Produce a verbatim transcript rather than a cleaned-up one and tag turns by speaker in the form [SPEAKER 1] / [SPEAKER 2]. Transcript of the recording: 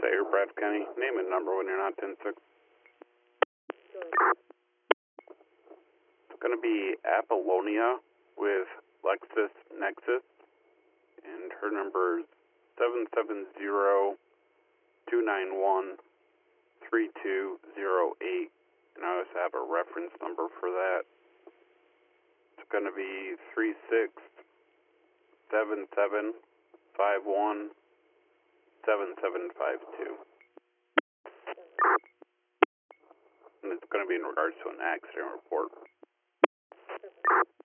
[SPEAKER 1] Air Brad County. Name and number when you're not ten six. It's going to be Apollonia with Lexus Nexus, and her number is seven seven zero, two nine one, three two zero eight, and I also have a reference number for that. It's going to be three six seven seven five one seven seven five two. And it's going to be in regards to an accident report.